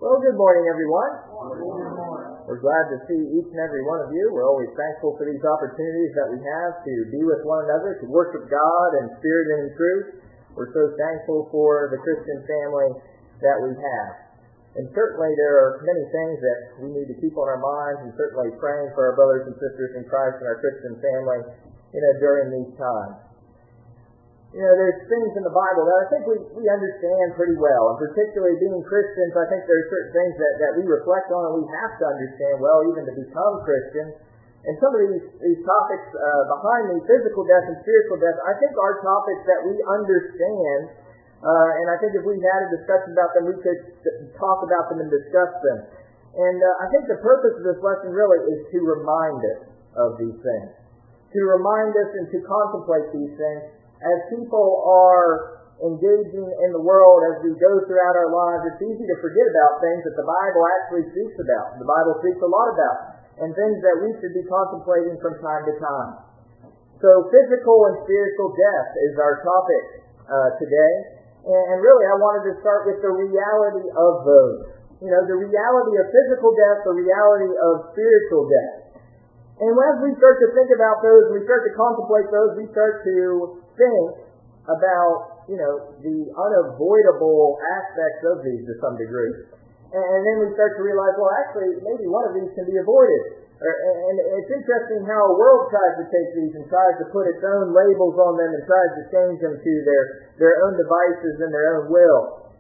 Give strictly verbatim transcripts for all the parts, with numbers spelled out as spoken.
Well, good morning, everyone. Good morning. We're glad to see each and every one of you. We're always thankful for these opportunities that we have to be with one another, to worship God in spirit and in truth. We're so thankful for the Christian family that we have. And certainly there are many things that we need to keep on our minds, and certainly praying for our brothers and sisters in Christ and our Christian family, you know, during these times. You know, there's things in the Bible that I think we, we understand pretty well, and particularly being Christians, I think there are certain things that, that we reflect on and we have to understand well even to become Christians. And some of these, these topics uh, behind me, physical death and spiritual death, I think are topics that we understand, uh, and I think if we had a discussion about them, we could talk about them and discuss them. And uh, I think the purpose of this lesson really is to remind us of these things, to remind us and to contemplate these things. As people are engaging in the world as we go throughout our lives, it's easy to forget about things that the Bible actually speaks about. The Bible speaks a lot about, and things that we should be contemplating from time to time. So physical and spiritual death is our topic uh, today. And really I wanted to start with the reality of those. You know, the reality of physical death, the reality of spiritual death. And as we start to think about those, we start to contemplate those, we start to think about, you know, the unavoidable aspects of these to some degree. And then we start to realize, well, actually, maybe one of these can be avoided. And it's interesting how a world tries to take these and tries to put its own labels on them and tries to change them to their, their own devices and their own will.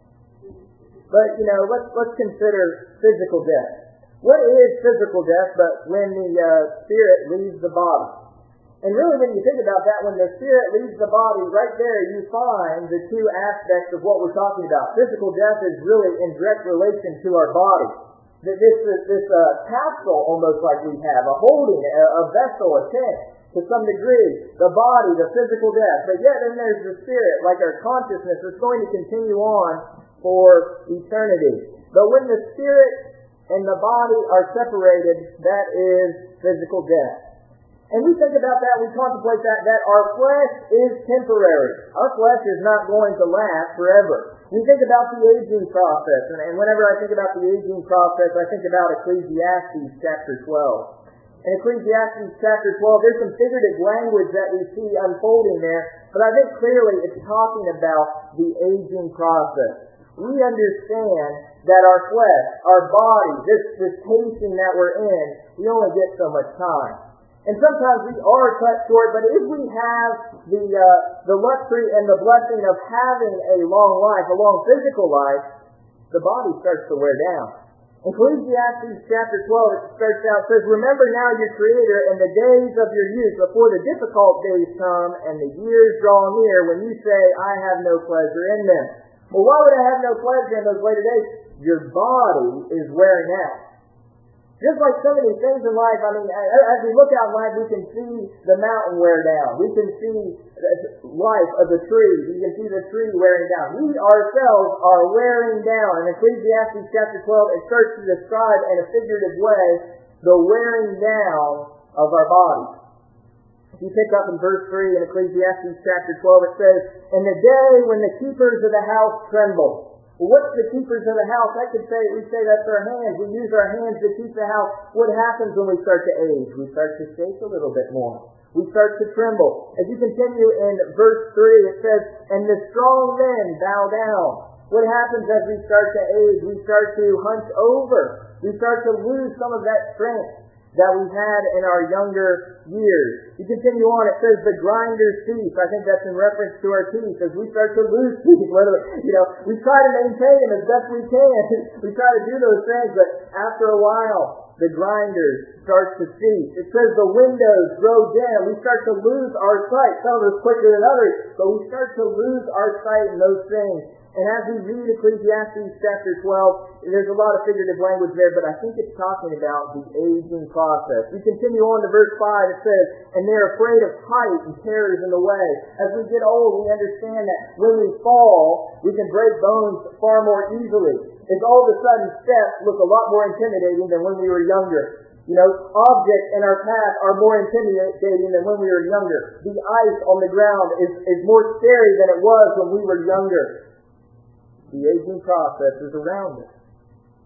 But, you know, let's, let's consider physical death. What is physical death but when the uh, spirit leaves the body? And really when you think about that, when the spirit leaves the body, right there you find the two aspects of what we're talking about. Physical death is really in direct relation to our body. This, this, this uh, capsule almost like we have, a holding, a, a vessel, a tent, to some degree, the body, the physical death. But yet then there's the spirit, like our consciousness, that's going to continue on for eternity. But when the spirit and the body are separated, that is physical death. And we think about that, we contemplate that, that our flesh is temporary. Our flesh is not going to last forever. We think about the aging process, and, and whenever I think about the aging process, I think about Ecclesiastes chapter twelve. In Ecclesiastes chapter twelve, there's some figurative language that we see unfolding there, but I think clearly it's talking about the aging process. We understand that our flesh, our body, this, this casing that we're in, we only get so much time. And sometimes we are cut short, but if we have the uh, the luxury and the blessing of having a long life, a long physical life, the body starts to wear down. Ecclesiastes chapter twelve, it starts out, says, "Remember now your Creator in the days of your youth, before the difficult days come and the years draw near, when you say, I have no pleasure in them." Well, why would I have no pleasure in those later days? Your body is wearing out. Just like so many things in life, I mean, as we look out in life, we can see the mountain wear down. We can see the life of the tree. We can see the tree wearing down. We ourselves are wearing down. In Ecclesiastes chapter twelve, it starts to describe in a figurative way the wearing down of our bodies. If you pick up in verse three in Ecclesiastes chapter twelve, it says, "In the day when the keepers of the house tremble." Well, what's the keepers of the house? I could say, we say that's our hands. We use our hands to keep the house. What happens when we start to age? We start to shake a little bit more. We start to tremble. As you continue in verse three, it says, "And the strong men bow down." What happens as we start to age? We start to hunch over. We start to lose some of that strength that we had in our younger years. You continue on, it says the grinder's teeth. I think that's in reference to our teeth. As we start to lose teeth, whether, you know, we try to maintain them as best we can. We try to do those things, but after a while, the grinders start to cease. It says the windows grow dim. We start to lose our sight. Some of us quicker than others, but we start to lose our sight in those things. And as we read Ecclesiastes chapter twelve, there's a lot of figurative language there, but I think it's talking about the aging process. We continue on to verse five, it says, "And they're afraid of height and terrors in the way." As we get old, we understand that when we fall, we can break bones far more easily. It's all of a sudden steps look a lot more intimidating than when we were younger. You know, objects in our path are more intimidating than when we were younger. The ice on the ground is, is more scary than it was when we were younger. The aging process is around us.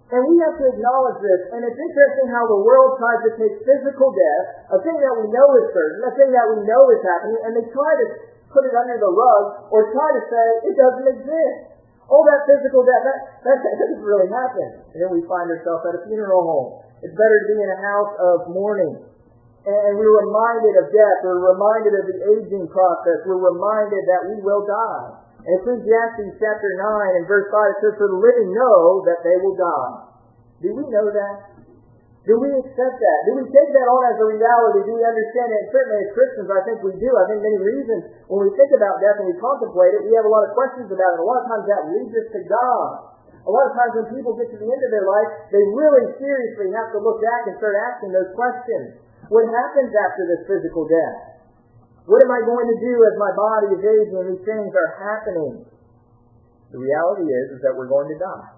And we have to acknowledge this. And it's interesting how the world tries to take physical death, a thing that we know is certain, a thing that we know is happening, and they try to put it under the rug or try to say it doesn't exist. Oh, that physical death, that, that, that doesn't really happen. And then we find ourselves at a funeral home. It's better to be in a house of mourning. And we're reminded of death. We're reminded of the aging process. We're reminded that we will die. In Ecclesiastes chapter nine and verse five, it says, "For the living know that they will die." Do we know that? Do we accept that? Do we take that on as a reality? Do we understand it? And certainly as Christians, I think we do. I think many reasons when we think about death and we contemplate it, we have a lot of questions about it. A lot of times that leads us to God. A lot of times when people get to the end of their life, they really seriously have to look back and start asking those questions. What happens after this physical death? What am I going to do as my body is aging and these things are happening? The reality is, is that we're going to die.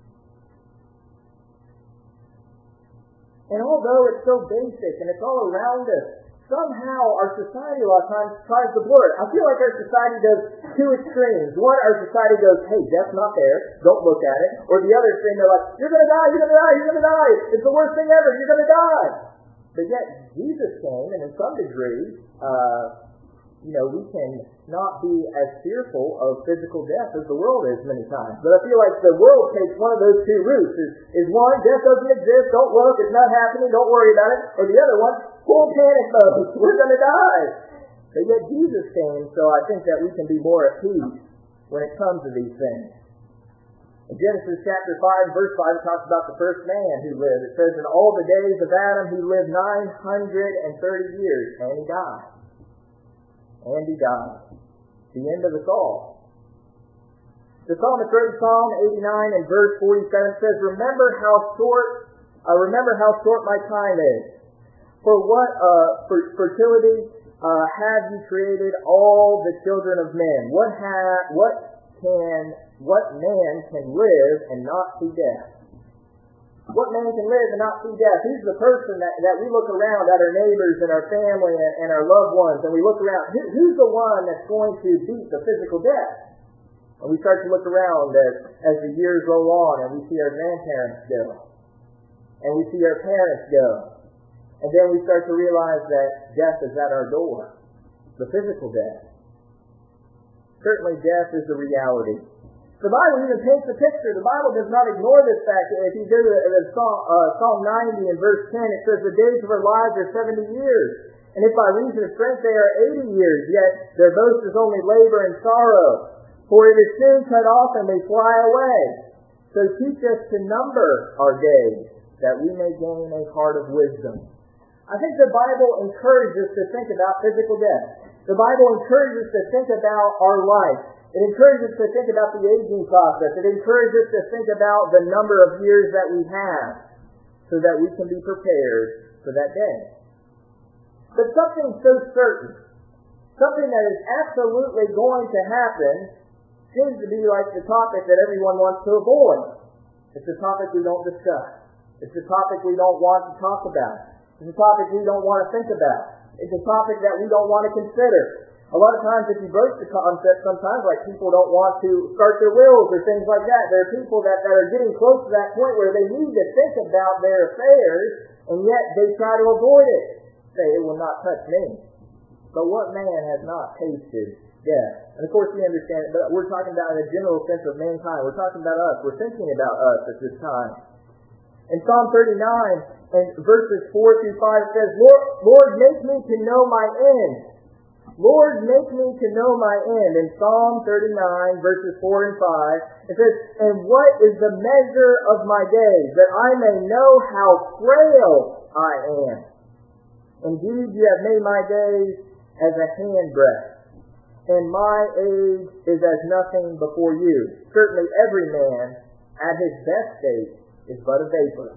And although it's so basic and it's all around us, somehow our society a lot of times tries to blur it. I feel like our society does two extremes. One, our society goes, hey, death's not there, don't look at it. Or the other extreme, they're like, you're going to die, you're going to die, you're going to die. It's the worst thing ever, you're going to die. But yet, Jesus came, and in some degree, uh, you know, we can not be as fearful of physical death as the world is many times. But I feel like the world takes one of those two routes. Is, is one, death doesn't exist, don't look, it's not happening, don't worry about it. Or the other one, full panic mode, we're going to die. But yet Jesus came, so I think that we can be more at peace when it comes to these things. In Genesis chapter five, verse five, it talks about the first man who lived. It says, in all the days of Adam, he lived nine hundred thirty years, and he died. And he died. The end of us all. The psalmist wrote in Psalm eighty-nine and verse forty-seven says, Remember how short, uh, remember how short my time is. For what uh, for fertility uh, have you created all the children of men? What ha- what can What man can live and not see death? What man can live and not see death? Who's the person that, that we look around at our neighbors and our family and, and our loved ones, and we look around, who, who's the one that's going to beat the physical death? And we start to look around as, as the years roll on, and we see our grandparents go. And we see our parents go. And then we start to realize that death is at our door. The physical death. Certainly death is a reality. The Bible even paints a picture. The Bible does not ignore this fact. If you go to Psalm, uh, Psalm ninety and verse ten, it says, the days of our lives are seventy years. And if by reason of strength they are eighty years, yet their boast is only labor and sorrow. For it is soon cut off and they fly away. So teach us to number our days, that we may gain a heart of wisdom. I think the Bible encourages us to think about physical death. The Bible encourages us to think about our life. It encourages us to think about the aging process. It encourages us to think about the number of years that we have so that we can be prepared for that day. But something so certain, something that is absolutely going to happen, seems to be like the topic that everyone wants to avoid. It's a topic we don't discuss. It's a topic we don't want to talk about. It's a topic we don't want to think about. It's a topic that we don't want to consider. A lot of times if you broach the concept, sometimes like people don't want to start their wills or things like that. There are people that, that are getting close to that point where they need to think about their affairs, and yet they try to avoid it. Say, it will not touch me. But what man has not tasted death? And of course we understand it, but we're talking about in a general sense of mankind. We're talking about us. We're thinking about us at this time. In Psalm thirty-nine, and verses four through five, it says, Lord, Lord, make me to know my end. Lord, make me to know my end. In Psalm thirty-nine, verses four and five, it says, And what is the measure of my days, that I may know how frail I am? Indeed, you have made my days as a handbreadth, and my age is as nothing before you. Certainly every man at his best state is but a vapor.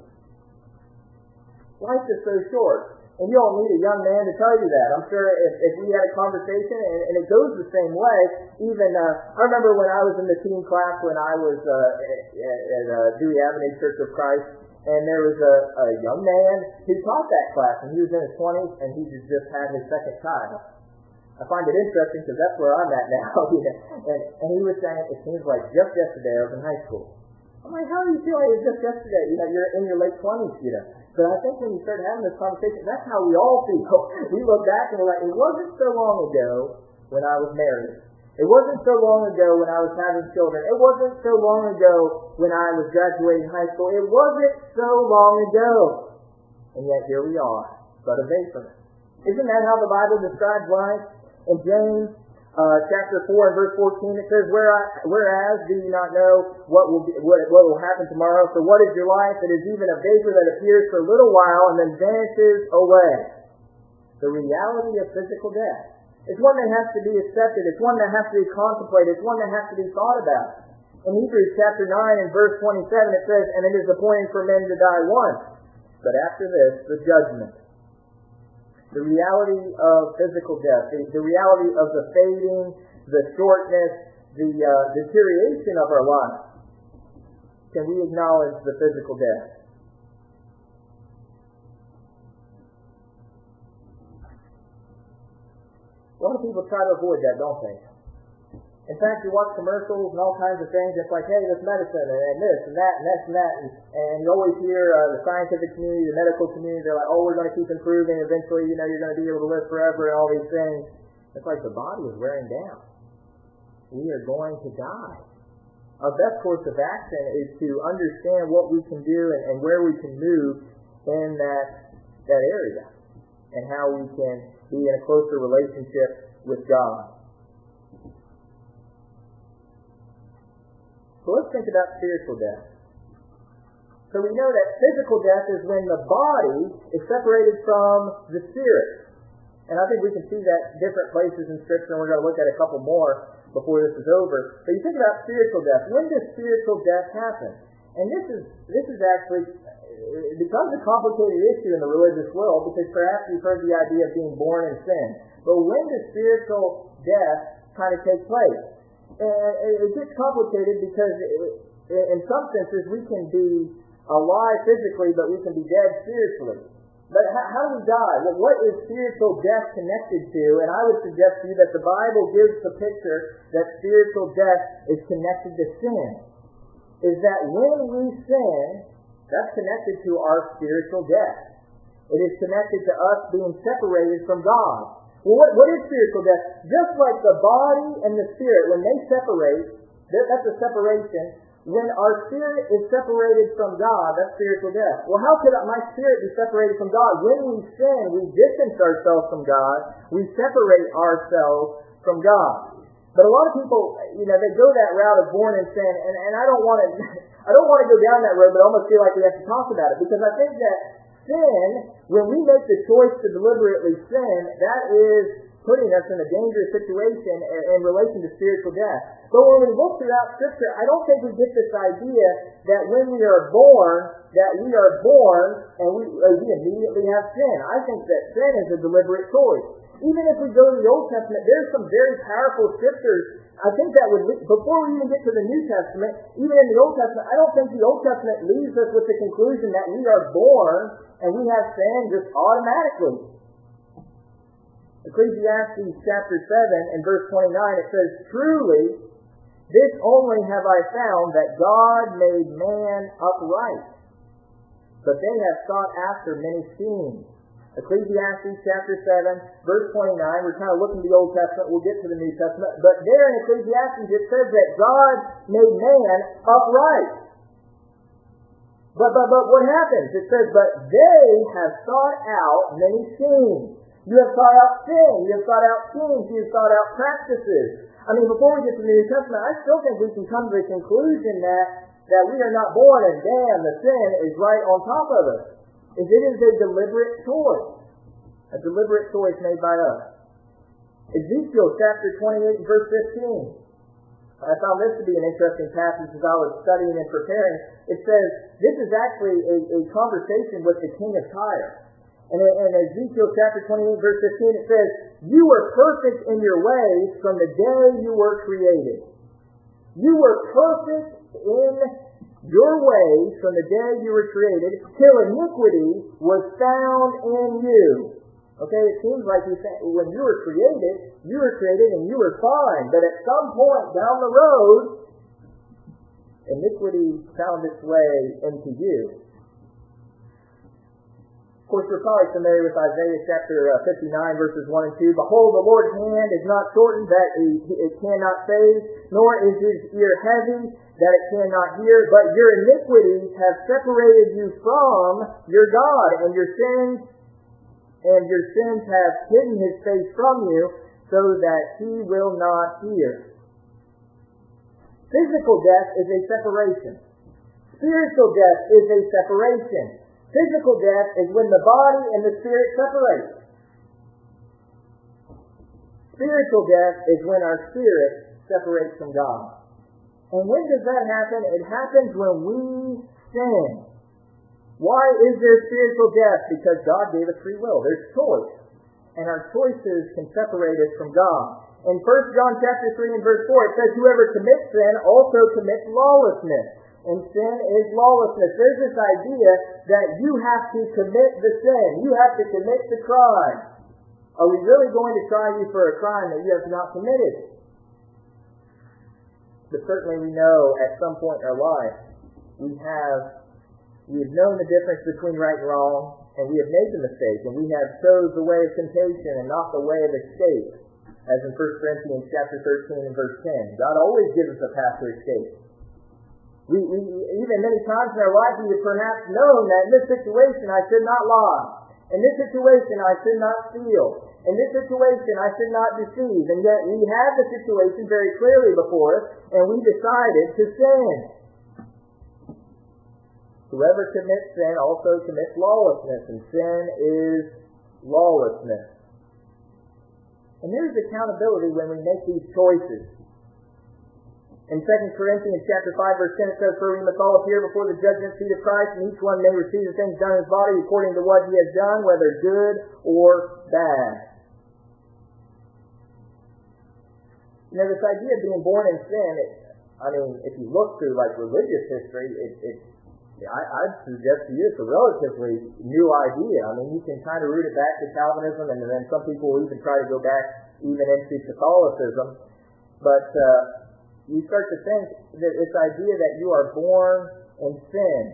Life is so short. And you don't need a young man to tell you that. I'm sure if, if we had a conversation, and, and it goes the same way, even, uh, I remember when I was in the teen class when I was uh, at, at uh, Dewey Avenue Church of Christ, and there was a, a young man who taught that class, and he was in his twenties, and he just had his second child. I find it interesting because that's where I'm at now. and, and he was saying, it seems like just yesterday I was in high school. I'm like, how are you feeling? It was just yesterday. You know, you're in your late twenties, you know. But I think when you start having this conversation, that's how we all feel. We look back and we're like, it wasn't so long ago when I was married. It wasn't so long ago when I was having children. It wasn't so long ago when I was graduating high school. It wasn't so long ago. And yet here we are, but a vapor. Isn't that how the Bible describes life? In James uh, chapter four and verse fourteen, it says, Whereas do you not know what will be, what, what will happen tomorrow? So what is your life? It is even a vapor that appears for a little while and then vanishes away. The reality of physical death. It's one that has to be accepted. It's one that has to be contemplated. It's one that has to be thought about. In Hebrews chapter nine and verse twenty-seven, it says, And it is appointed for men to die once, but after this, the judgment. The reality of physical death, the, the reality of the fading, the shortness, the uh, deterioration of our life. Can we acknowledge the physical death? A lot of people try to avoid that, don't they? In fact, you watch commercials and all kinds of things. It's like, hey, this medicine and, and this and that and this and that. And, and you always hear uh, the scientific community, the medical community, they're like, oh, we're going to keep improving. Eventually, you know, you're going to be able to live forever and all these things. It's like the body is wearing down. We are going to die. Our best course of action is to understand what we can do and, and where we can move in that, that area and how we can be in a closer relationship with God. So let's think about spiritual death. So we know that physical death is when the body is separated from the spirit. And I think we can see that different places in Scripture, and we're going to look at a couple more before this is over. But you think about spiritual death. When does spiritual death happen? And this is this is actually, it becomes a complicated issue in the religious world, because perhaps you've heard the idea of being born in sin. But when does spiritual death kind of take place? And it gets complicated because in some senses we can be alive physically, but we can be dead spiritually. But how do we die? Well, what is spiritual death connected to? And I would suggest to you that the Bible gives the picture that spiritual death is connected to sin. Is that when we sin, that's connected to our spiritual death. It is connected to us being separated from God. Well, what, what is spiritual death? Just like the body and the spirit, when they separate, that's a separation. When our spirit is separated from God, that's spiritual death. Well, how could my spirit be separated from God? When we sin, we distance ourselves from God. We separate ourselves from God. But a lot of people, you know, they go that route of born in sin, and, and I don't want to, I don't want to go down that road, but I almost feel like we have to talk about it, because I think that sin, when we make the choice to deliberately sin, that is putting us in a dangerous situation in, in relation to spiritual death. But when we look throughout Scripture, I don't think we get this idea that when we are born, that we are born and we, uh, we immediately have sin. I think that sin is a deliberate choice. Even if we go to the Old Testament, there's some very powerful Scriptures. I think that would, before we even get to the New Testament, even in the Old Testament, I don't think the Old Testament leaves us with the conclusion that we are born and we have sin just automatically. Ecclesiastes chapter seven and verse twenty-nine, it says, Truly, this only have I found, that God made man upright, but they have sought after many schemes. Ecclesiastes chapter seven, verse twenty-nine, we're kind of looking at the Old Testament, we'll get to the New Testament, but there in Ecclesiastes it says that God made man upright. But, but, but what happens? It says, but they have sought out many schemes. You have sought out sin, you have sought out schemes, you have sought out practices. I mean, before we get to the New Testament, I still think we can come to the conclusion that, that we are not born and damn, the sin is right on top of us. Is it is a deliberate choice. A deliberate choice made by us. Ezekiel chapter twenty-eight and verse fifteen. I found this to be an interesting passage as I was studying and preparing. It says, this is actually a, a conversation with the king of Tyre. And in, in Ezekiel chapter twenty-eight verse fifteen it says, You were perfect in your ways from the day you were created. You were perfect in your ways from the day you were created, till iniquity was found in you. Okay, it seems like you say, when you were created, you were created and you were fine. But at some point down the road, iniquity found its way into you. Of course, we're probably familiar with Isaiah chapter fifty-nine, verses one and two. Behold, the Lord's hand is not shortened that it cannot save, nor is his ear heavy that it cannot hear, but your iniquities have separated you from your God, and your sins and your sins have hidden his face from you, so that he will not hear. Physical death is a separation. Spiritual death is a separation. Physical death is when the body and the spirit separate. Spiritual death is when our spirit separates from God. And when does that happen? It happens when we sin. Why is there spiritual death? Because God gave us free will. There's choice. And our choices can separate us from God. In First John chapter three and verse four, it says, whoever commits sin also commits lawlessness. And sin is lawlessness. There's this idea that you have to commit the sin. You have to commit the crime. Are we really going to try you for a crime that you have not committed? But certainly we know at some point in our life we have we have known the difference between right and wrong, and we have made the mistake, and we have chose the way of temptation and not the way of escape, as in First Corinthians chapter thirteen and verse ten. God always gives us a path to escape. We, we even many times in our life we have perhaps known that in this situation I should not lie. In this situation I should not steal. In this situation I should not deceive. And yet we had the situation very clearly before us, and we decided to sin. Whoever commits sin also commits lawlessness, and sin is lawlessness. And there's accountability when we make these choices. In Second Corinthians chapter five, verse ten, it says, for we must all appear before the judgment seat of Christ, and each one may receive the things done in his body according to what he has done, whether good or bad. You know, this idea of being born in sin, it, I mean, if you look through like religious history, it, it I, I'd suggest to you it's a relatively new idea. I mean, you can kind of root it back to Calvinism, and then some people will even try to go back even into Catholicism. But uh, you start to think that this idea that you are born in sin,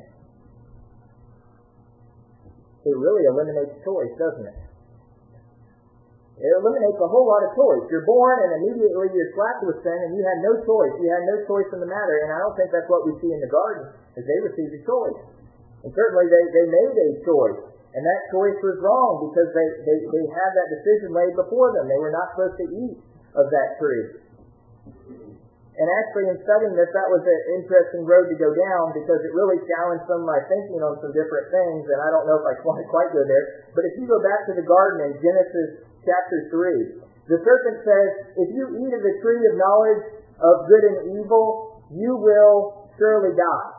it really eliminates choice, doesn't it? It eliminates a whole lot of choice. You're born and immediately you're slapped with sin, and you had no choice. You had no choice in the matter, and I don't think that's what we see in the garden, is they received a choice. And certainly they, they made a choice, and that choice was wrong because they, they, they had that decision laid before them. They were not supposed to eat of that tree. And actually, in studying this, that was an interesting road to go down because it really challenged some of my thinking on some different things, and I don't know if I quite, quite go there. But if you go back to the garden in Genesis chapter three, the serpent says, if you eat of the tree of knowledge of good and evil, you will surely die.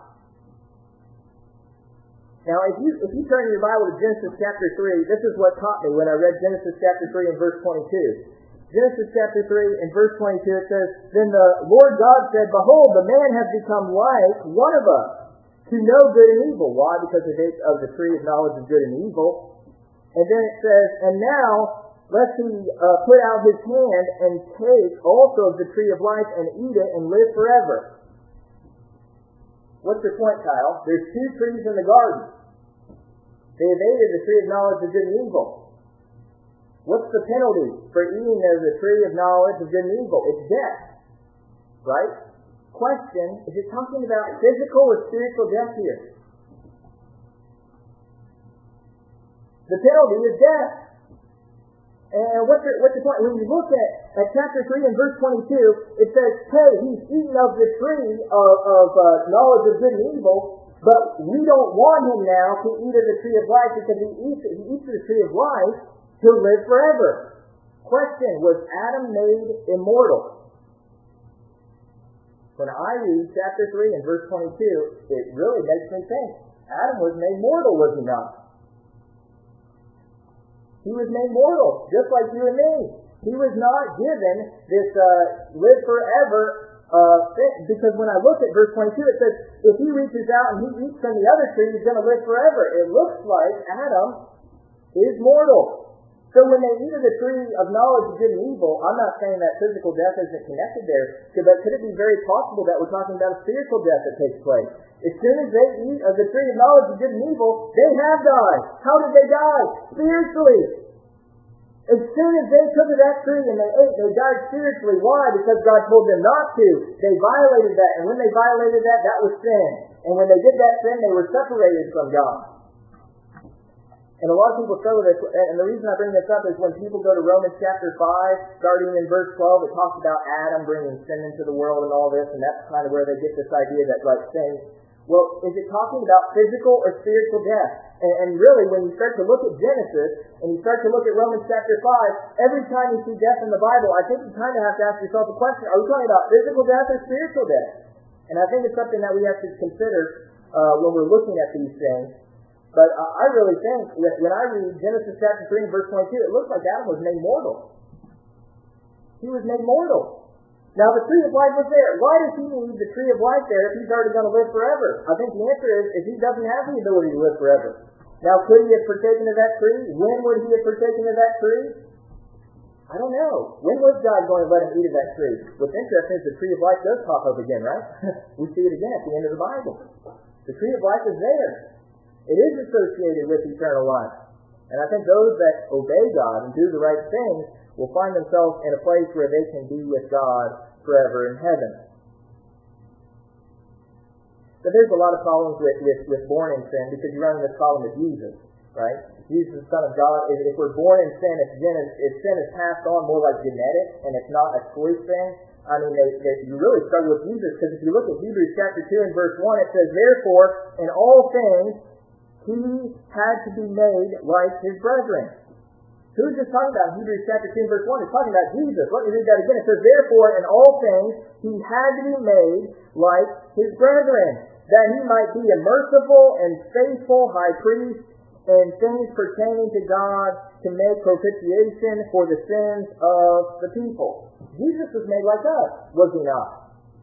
Now, if you if you turn your Bible to Genesis chapter three, this is what caught me when I read Genesis chapter three and verse twenty-two. Genesis chapter three and verse twenty-two, it says, then the Lord God said, behold, the man has become like one of us, to know good and evil. Why? Because he ate of the tree of knowledge of good and evil. And then it says, and now lest he uh, put out his hand and take also of the tree of life and eat it and live forever. What's your point, Kyle? There's two trees in the garden. They have ate of the tree of knowledge of good and evil. What's the penalty for eating of the tree of knowledge of good and evil? It's death. Right? Question, is it talking about physical or spiritual death here? The penalty is death. And what's the, what's the point? When you look at, at chapter three and verse twenty-two, it says, hey, he's eaten of the tree of, of uh, knowledge of good and evil, but we don't want him now to eat of the tree of life because he eats, he eats of the tree of life to live forever. Question, was Adam made immortal? When I read chapter three and verse twenty-two, it really makes me think. Adam was made mortal, was he not? He was made mortal, just like you and me. He was not given this uh, live forever uh, thing, because when I look at verse twenty-two, it says, if he reaches out and he eats from the other tree, he's going to live forever. It looks like Adam is mortal. So when they eat of the tree of knowledge of good and evil, I'm not saying that physical death isn't connected there, but could it be very possible that we're talking about a spiritual death that takes place? As soon as they eat of the tree of knowledge of good and evil, they have died. How did they die? Spiritually. As soon as they took of that tree and they ate, they died spiritually. Why? Because God told them not to. They violated that, and when they violated that, that was sin. And when they did that sin, they were separated from God. And a lot of people struggle with this, and the reason I bring this up is when people go to Romans chapter five, starting in verse twelve, it talks about Adam bringing sin into the world and all this, and that's kind of where they get this idea that, like, sin. Well, is it talking about physical or spiritual death? And, and really, when you start to look at Genesis, and you start to look at Romans chapter five, every time you see death in the Bible, I think you kind of have to ask yourself the question, are we talking about physical death or spiritual death? And I think it's something that we have to consider uh, when we're looking at these things. But uh, I really think, when, when I read Genesis chapter three and verse twenty-two, it looks like Adam was made mortal. He was made mortal. Now the tree of life was there. Why does he need the tree of life there if he's already going to live forever? I think the answer is, is he doesn't have the ability to live forever. Now could he have partaken of that tree? When would he have partaken of that tree? I don't know. When was God going to let him eat of that tree? What's interesting is the tree of life does pop up again, right? We see it again at the end of the Bible. The tree of life is there. It is associated with eternal life. And I think those that obey God and do the right things will find themselves in a place where they can be with God forever in heaven. But there's a lot of problems with, with, with born in sin, because you run into this problem with Jesus, right? Jesus is the Son of God. If, if we're born in sin, if sin, is, if sin is passed on more like genetic, and it's not a choice thing, I mean, they, they, you really struggle with Jesus, because if you look at Hebrews chapter two and verse one, it says, "Therefore, in all things, he had to be made like his brethren." Who's this talking about in Hebrews chapter two, verse one? It's talking about Jesus. Let me read that again. It says, "Therefore, in all things, he had to be made like his brethren, that he might be a merciful and faithful high priest in things pertaining to God, to make propitiation for the sins of the people." Jesus was made like us, was he not?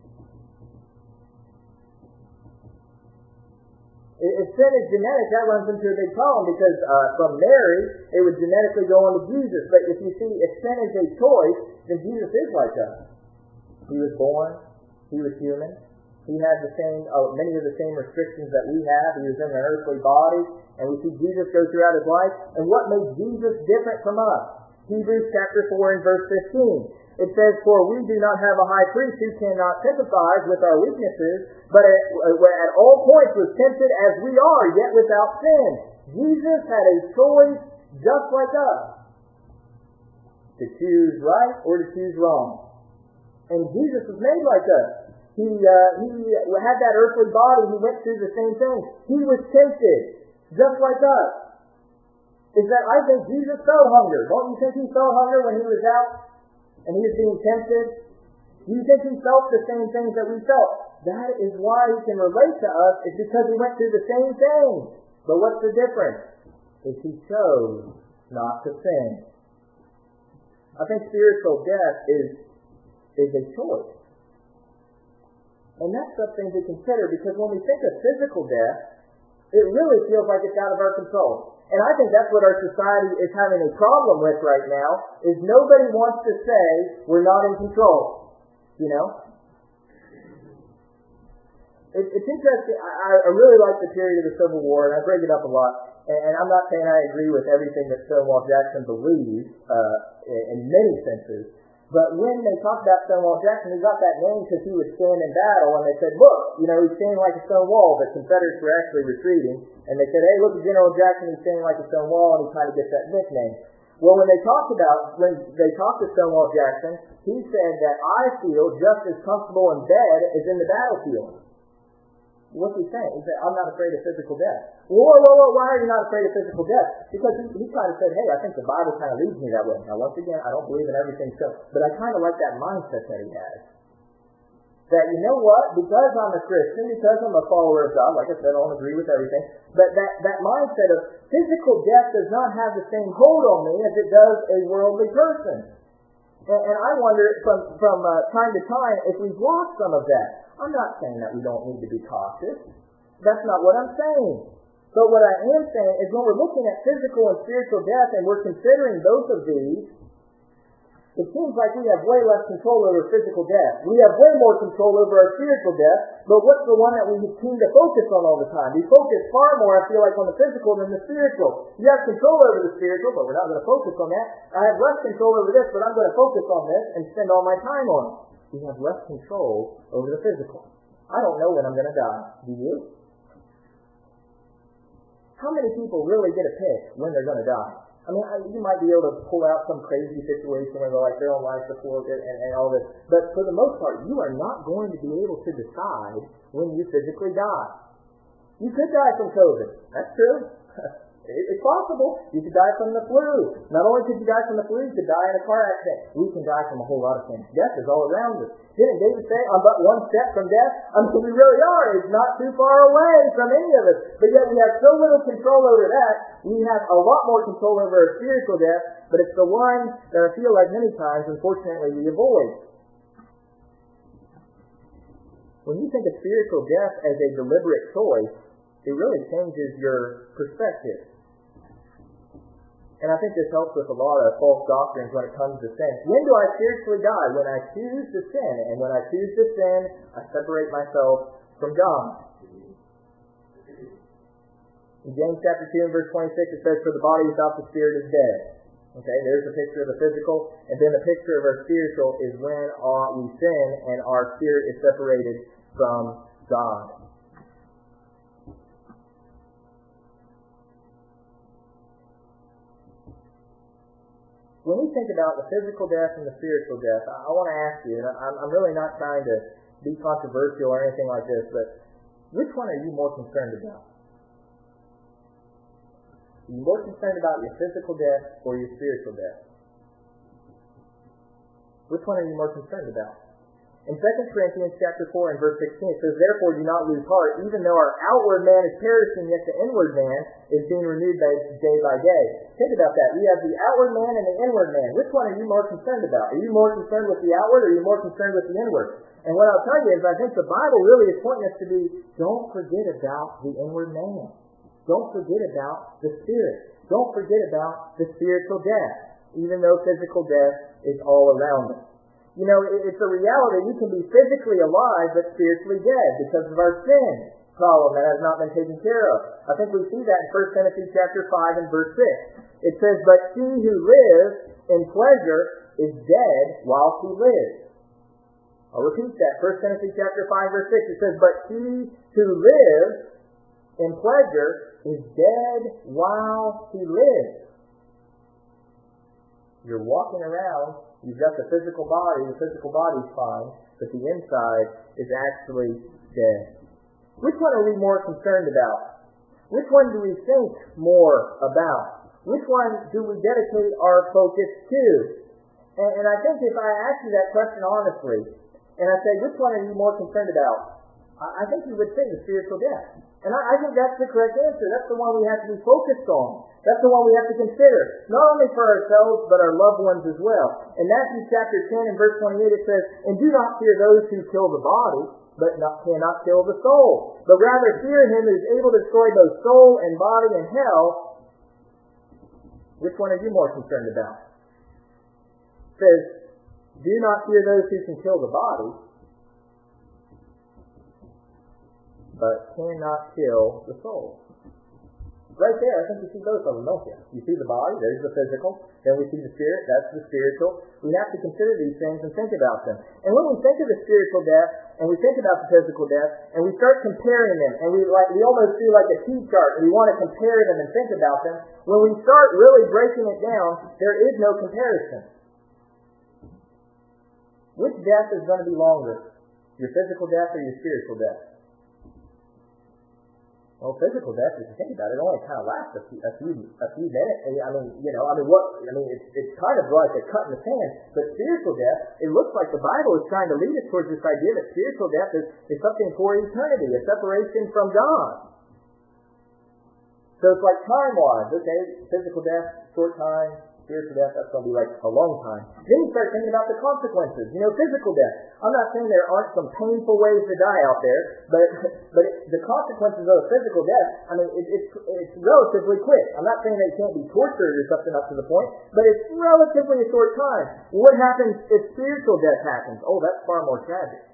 If sin is genetic, that runs into a big problem, because uh, from Mary, it would genetically go on to Jesus. But if you see, if sin is a choice, then Jesus is like us. He was born. He was human. He had the same, uh, many of the same restrictions that we have. He was in an earthly body. And we see Jesus go throughout his life. And what makes Jesus different from us? Hebrews chapter four and verse fifteen. It says, "For we do not have a high priest who cannot sympathize with our weaknesses, but at, at all points was tempted as we are, yet without sin." Jesus had a choice just like us, to choose right or to choose wrong. And Jesus was made like us. He, uh, he had that earthly body. He went through the same thing. He was tempted just like us. Is that I think Jesus felt hunger. Don't you think he felt hunger when he was out and he was being tempted? Do you think he felt the same things that we felt? That is why he can relate to us, is because he went through the same thing. But what's the difference? Is he chose not to sin. I think spiritual death is, is a choice. And that's something to consider, because when we think of physical death, it really feels like it's out of our control. And I think that's what our society is having a problem with right now, is nobody wants to say we're not in control. You know? It, it's interesting. I, I really like the period of the Civil War, and I bring it up a lot. And, and I'm not saying I agree with everything that Stonewall Jackson believes, uh, in, in many senses. But when they talked about Stonewall Jackson, he got that name because he would stand in battle, and they said, look, you know, he's standing like a stone wall, but Confederates were actually retreating. And they said, hey, look at General Jackson, he's standing like a stone wall, and he kind of gets that nickname. Well, when they talked about, when they talked to Stonewall Jackson, he said that I feel just as comfortable in bed as in the battlefield. What's he saying? He said, I'm not afraid of physical death. Whoa, whoa, whoa, why are you not afraid of physical death? Because he, he kind of said, hey, I think the Bible kind of leads me that way. Now, once again, I don't believe in everything so, but I kind of like that mindset that he has. That, you know what, because I'm a Christian, because I'm a follower of God, like I said, I don't agree with everything, but that, that mindset of physical death does not have the same hold on me as it does a worldly person. And, and I wonder, from, from uh, time to time, if we've lost some of that. I'm not saying that we don't need to be cautious. That's not what I'm saying. But what I am saying is when we're looking at physical and spiritual death and we're considering both of these, it seems like we have way less control over physical death. We have way more control over our spiritual death, but what's the one that we seem to focus on all the time? We focus far more, I feel like, on the physical than the spiritual. You have control over the spiritual, but we're not going to focus on that. I have less control over this, but I'm going to focus on this and spend all my time on it. We have less control over the physical. I don't know when I'm going to die. Do you? How many people really get a pick when they're going to die? I mean, you might be able to pull out some crazy situation where they're like their own life before and, and all this. But for the most part, you are not going to be able to decide when you physically die. You could die from COVID. That's true. It's possible. You could die from the flu. Not only could you die from the flu, you could die in a car accident. We can die from a whole lot of things. Death is all around us. Didn't David say, I'm but one step from death? I mean, we really are. It's not too far away from any of us. But yet we have so little control over that. We have a lot more control over our spiritual death, but it's the one that I feel like many times, unfortunately, we avoid. When you think of spiritual death as a deliberate choice, it really changes your perspective. And I think this helps with a lot of false doctrines when it comes to sin. When do I spiritually die? When I choose to sin. And when I choose to sin, I separate myself from God. In James chapter two and verse twenty-six, it says, for the body without the spirit is dead. Okay, there's a picture of the physical. And then the picture of our spiritual is when our, we sin and our spirit is separated from God. When we think about the physical death and the spiritual death, I, I want to ask you, and I'm, I'm really not trying to be controversial or anything like this, but which one are you more concerned about? Are you more concerned about your physical death or your spiritual death? Which one are you more concerned about? In Second Corinthians chapter four and verse sixteen, it says, therefore do not lose heart, even though our outward man is perishing, yet the inward man is being renewed by, day by day. Think about that. We have the outward man and the inward man. Which one are you more concerned about? Are you more concerned with the outward or are you more concerned with the inward? And what I'll tell you is I think the Bible really is pointing us to be, don't forget about the inward man. Don't forget about the spirit. Don't forget about the spiritual death, even though physical death is all around us. You know, it's a reality. We can be physically alive but spiritually dead because of our sin problem that has not been taken care of. I think we see that in First Timothy chapter five and verse six. It says, but he who lives in pleasure is dead while he lives. I'll repeat that. First Timothy chapter five verse six. It says, but he who lives in pleasure is dead while he lives. You're walking around. You've got the physical body, the physical body's fine, but the inside is actually dead. Which one are we more concerned about? Which one do we think more about? Which one do we dedicate our focus to? And, and I think if I ask you that question honestly, and I say, which one are you more concerned about? I, I think you would say the spiritual death. And I, I think that's the correct answer. That's the one we have to be focused on. That's the one we have to consider, not only for ourselves, but our loved ones as well. In Matthew chapter ten and verse twenty-eight, it says, and do not fear those who kill the body, but not, cannot kill the soul. But rather fear him who is able to destroy both soul and body in hell. Which one are you more concerned about? It says, do not fear those who can kill the body, but cannot kill the soul. Right there, I think you see both of them, don't you? You see the body, there's the physical. Then we see the spirit, that's the spiritual. We have to consider these things and think about them. And when we think of the spiritual death, and we think about the physical death, and we start comparing them, and we like we almost do like a T-chart, and we want to compare them and think about them, when we start really breaking it down, there is no comparison. Which death is going to be longer? Your physical death or your spiritual death? Well, physical death, if you think about it, it only kind of lasts a few, a few, a few minutes. I mean, you know, I mean, what? I mean, it's it's kind of like a cut in the sand. But spiritual death, it looks like the Bible is trying to lead us towards this idea that spiritual death is, is something for eternity, a separation from God. So it's like time-wise. Okay, physical death, short time. spiritual death, that's going to be like a long time. Then you start thinking about the consequences. You know, physical death. I'm not saying there aren't some painful ways to die out there, but but it, the consequences of a physical death, I mean, it, it's it's relatively quick. I'm not saying that it can't be tortured or something up to the point, but it's relatively a short time. What happens if spiritual death happens? Oh, that's far more tragic.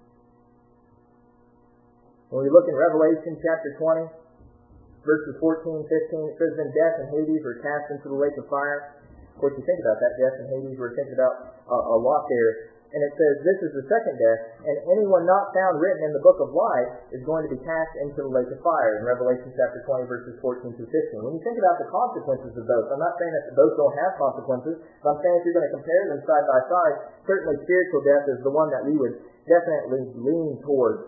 When we look in Revelation chapter twenty, verses fourteen, fifteen, it says, "Then death and Hades were cast into the lake of fire." Of course, you think about that, death and Hades, we're thinking about a, a lot there. And it says, "This is the second death, and anyone not found written in the book of life is going to be cast into the lake of fire." In Revelation chapter twenty, verses fourteen through fifteen. When you think about the consequences of those, I'm not saying that those don't have consequences, but I'm saying if you're going to compare them side by side, certainly spiritual death is the one that we would definitely lean towards.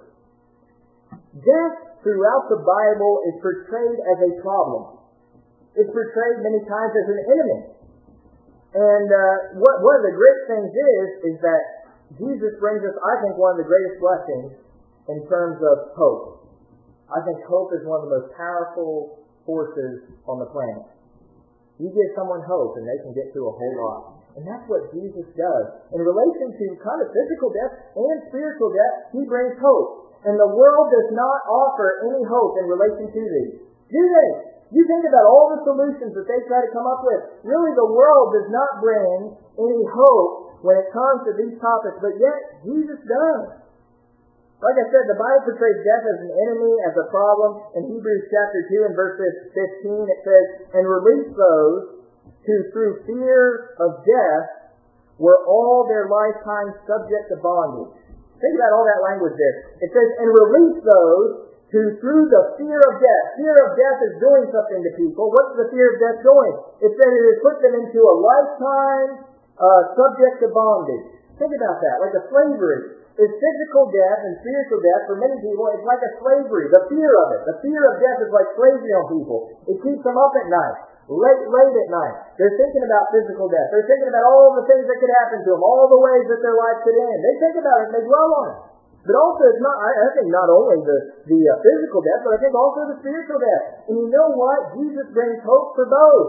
Death throughout the Bible is portrayed as a problem. It's portrayed many times as an enemy. And uh, what one of the great things is, is that Jesus brings us, I think, one of the greatest blessings in terms of hope. I think hope is one of the most powerful forces on the planet. You give someone hope and they can get through a whole lot. And that's what Jesus does. In relation to kind of physical death and spiritual death, He brings hope. And the world does not offer any hope in relation to these. Do they? You think about all the solutions that they try to come up with. Really, the world does not bring any hope when it comes to these topics, but yet Jesus does. Like I said, the Bible portrays death as an enemy, as a problem. In Hebrews chapter two and verse fifteen, it says, "And release those who through fear of death were all their lifetime subject to bondage." Think about all that language there. It says, "And release those who through the fear of death." Fear of death is doing something to people. What's the fear of death doing? It says it has put them into a lifetime uh, subject to bondage. Think about that, like a slavery. Is physical death and spiritual death, for many people, it's like a slavery. The fear of it. The fear of death is like slavery on people. It keeps them up at night. Late, late at night. They're thinking about physical death. They're thinking about all the things that could happen to them, all the ways that their life could end. They think about it and they dwell on it. But also, it's not, I think not only the, the uh, physical death, but I think also the spiritual death. And you know what? Jesus brings hope for both.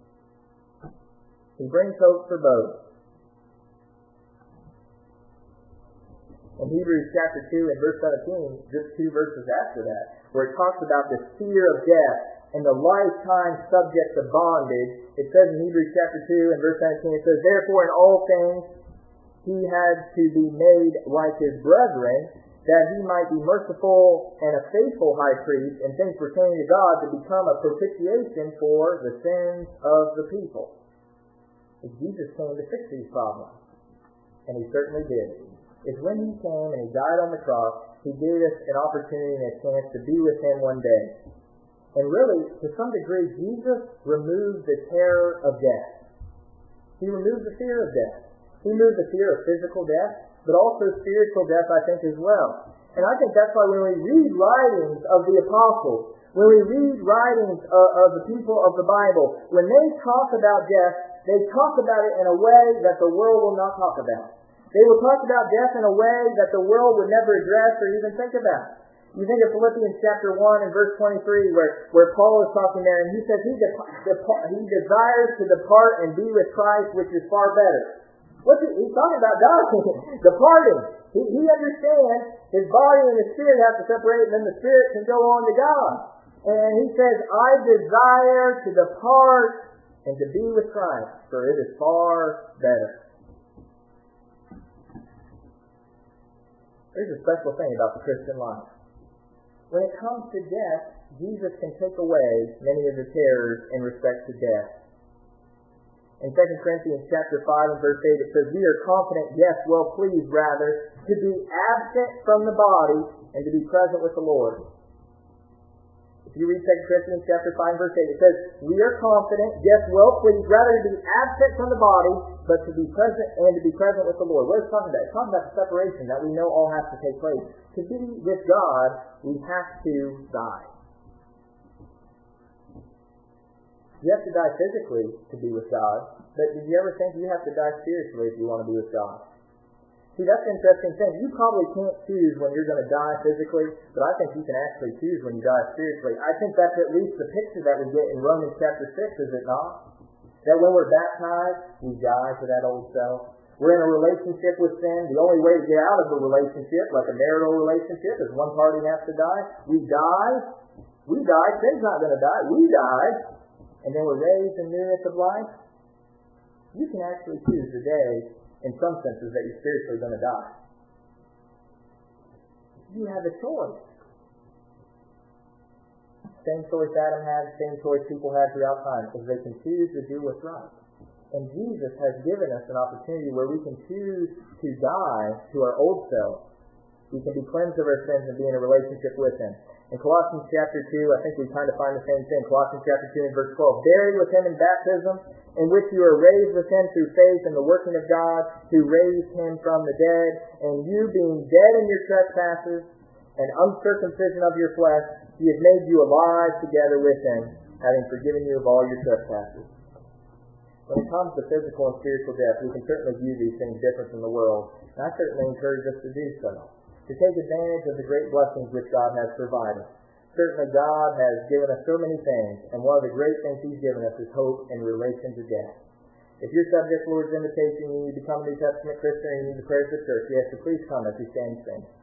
He brings hope for both. In Hebrews chapter two and verse seventeen, just two verses after that, where it talks about the fear of death and the lifetime subject to bondage, it says in Hebrews chapter two and verse seventeen, it says, "Therefore in all things He had to be made like His brethren, that He might be merciful and a faithful high priest in things pertaining to God, to become a propitiation for the sins of the people." If Jesus came to fix these problems, and He certainly did. It's when He came and He died on the cross, He gave us an opportunity and a chance to be with Him one day. And really, to some degree, Jesus removed the terror of death. He removed the fear of death. He removed the fear of physical death, but also spiritual death, I think, as well. And I think that's why when we read writings of the apostles, when we read writings of, of the people of the Bible, when they talk about death, they talk about it in a way that the world will not talk about. They will talk about death in a way that the world would never address or even think about. You think of Philippians chapter one and verse twenty-three, where, where Paul is talking there, and he says he, de- de- he desires to depart and be with Christ, which is far better. What's he, he's talking about dying, departing. He, he understands his body and his spirit have to separate, and then the spirit can go on to God. And he says, "I desire to depart and to be with Christ, for it is far better." There's a special thing about the Christian life. When it comes to death, Jesus can take away many of the terrors in respect to death. In Second Corinthians chapter five and verse eight, it says, "We are confident, yes, well pleased rather, to be absent from the body and to be present with the Lord." If you read Second Corinthians chapter five and verse eight, it says, "We are confident, yes, well pleased rather to be absent from the body, but to be present and to be present with the Lord." What is it talking about? It's talking about the separation that we know all has to take place. To be with God, we have to die. You have to die physically to be with God, but did you ever think you have to die spiritually if you want to be with God? See, that's an interesting thing. You probably can't choose when you're going to die physically, but I think you can actually choose when you die spiritually. I think that's at least the picture that we get in Romans chapter six, is it not? That when we're baptized, we die to that old self. We're in a relationship with sin. The only way to get out of a relationship, like a marital relationship, is one party has to die. We die. We die. Sin's not going to die. We die. And then we're raised in newness of life. You can actually choose the day, in some senses, that you're spiritually going to die. You have a choice. Same choice Adam had, same choice people had throughout time, because they can choose to do what's right. And Jesus has given us an opportunity where we can choose to die to our old self. We can be cleansed of our sins and be in a relationship with Him. In Colossians chapter two, I think we kind of find the same thing. Colossians chapter two and verse twelve. Buried with Him in baptism, in which you are raised with Him through faith in the working of God, who raised Him from the dead, and you being dead in your trespasses and uncircumcision of your flesh, He has made you alive together with Him, having forgiven you of all your trespasses. When it comes to physical and spiritual death, we can certainly view these things different from the world, and I certainly encourage us to do so, to take advantage of the great blessings which God has provided. Certainly God has given us so many things, and one of the great things He's given us is hope in relation to death. If you're subject to the Lord's invitation, you need to become a New Testament Christian, and you need the prayers of the church, you have to please come as we stand and sing.